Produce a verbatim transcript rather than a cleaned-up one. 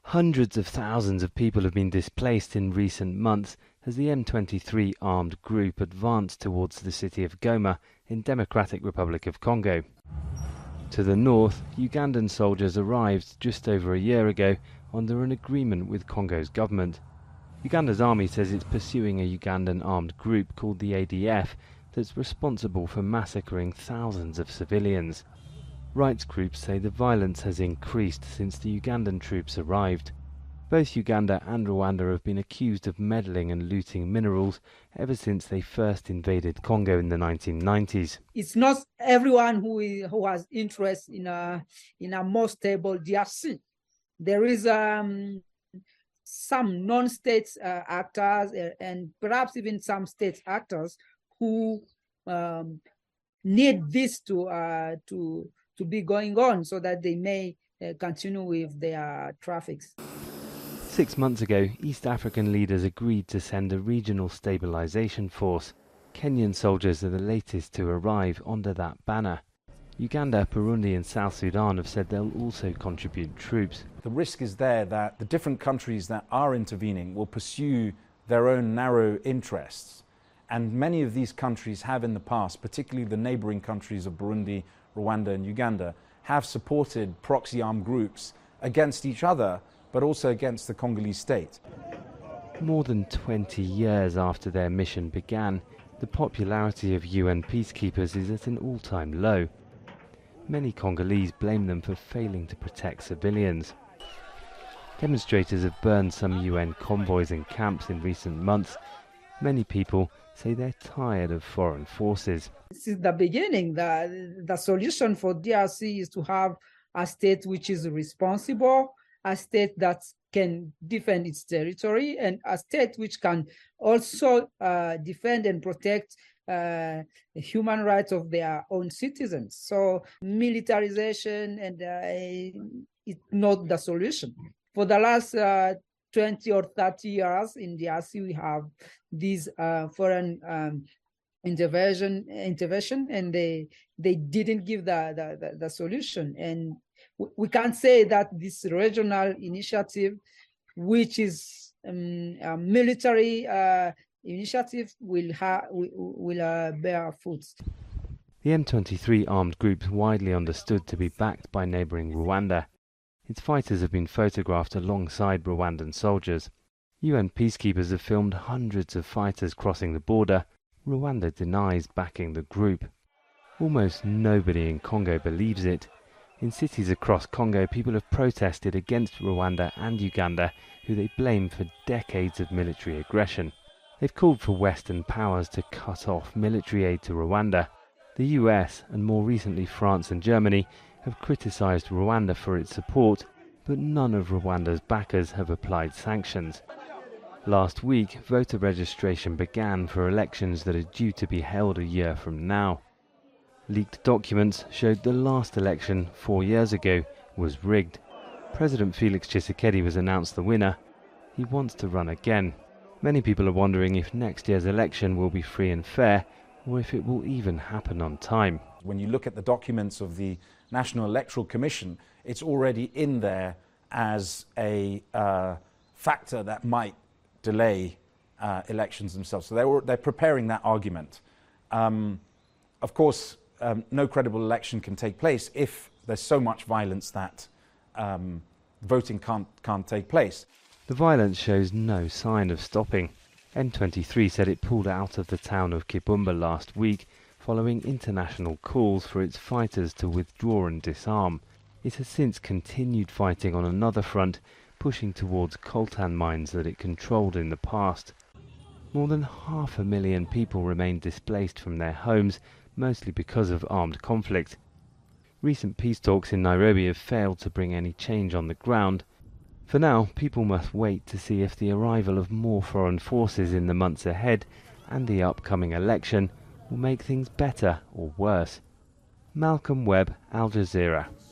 Hundreds of thousands of people have been displaced in recent months as the M twenty-three armed group advanced towards the city of Goma in Democratic Republic of Congo. To the north, Ugandan soldiers arrived just over a year ago under an agreement with Congo's government. Uganda's army says it's pursuing a Ugandan armed group called the A D F that's responsible for massacring thousands of civilians. Rights groups say the violence has increased since the Ugandan troops arrived. Both Uganda and Rwanda have been accused of meddling and looting minerals ever since they first invaded Congo in the nineteen nineties. It's not everyone who is, who has interest in a in a more stable D R C. There is um, some non-state uh, actors uh, and perhaps even some state actors who um, need this to uh, to to be going on so that they may uh, continue with their traffics. Six months ago, East African leaders agreed to send a regional stabilization force. Kenyan soldiers are the latest to arrive under that banner. Uganda, Burundi and South Sudan have said they'll also contribute troops. The risk is there that the different countries that are intervening will pursue their own narrow interests. And many of these countries have in the past, particularly the neighboring countries of Burundi, Rwanda and Uganda, have supported proxy armed groups against each other, but also against the Congolese state. More than twenty years after their mission began, the popularity of U N peacekeepers is at an all-time low. Many Congolese blame them for failing to protect civilians. Demonstrators have burned some U N convoys and camps in recent months. Many people say they're tired of foreign forces. Since the beginning, the, the solution for D R C is to have a state which is responsible, a state that can defend its territory, and a state which can also uh, defend and protect uh, the human rights of their own citizens. So militarization and uh, is not the solution. For the last uh, twenty or thirty years in D R C, we have these uh, foreign um, intervention, intervention, and they they didn't give the, the, the, the solution. And we can't say that this regional initiative, which is um, a military uh, initiative, will ha will, will uh, bear fruit. The M twenty-three armed group is widely understood to be backed by neighbouring Rwanda. Its fighters have been photographed alongside Rwandan soldiers. U N peacekeepers have filmed hundreds of fighters crossing the border. Rwanda denies backing the group. Almost nobody in Congo believes it. In cities across Congo, people have protested against Rwanda and Uganda, who they blame for decades of military aggression. They've called for Western powers to cut off military aid to Rwanda. The U S, and more recently France and Germany, have criticised Rwanda for its support, but none of Rwanda's backers have applied sanctions. Last week, voter registration began for elections that are due to be held a year from now. Leaked documents showed the last election, four years ago, was rigged. President Felix Tshisekedi was announced the winner. He wants to run again. Many people are wondering if next year's election will be free and fair, or if it will even happen on time. When you look at the documents of the National Electoral Commission, it's already in there as a uh, factor that might delay uh, elections themselves. So they're, they're preparing that argument. Um, of course, um, no credible election can take place if there's so much violence that um, voting can't, can't take place. The violence shows no sign of stopping. M twenty-three said it pulled out of the town of Kibumba last week following international calls for its fighters to withdraw and disarm. It has since continued fighting on another front, pushing towards coltan mines that it controlled in the past. More than half a million people remain displaced from their homes, mostly because of armed conflict. Recent peace talks in Nairobi have failed to bring any change on the ground. For now, people must wait to see if the arrival of more foreign forces in the months ahead and the upcoming election will make things better or worse. Malcolm Webb, Al Jazeera.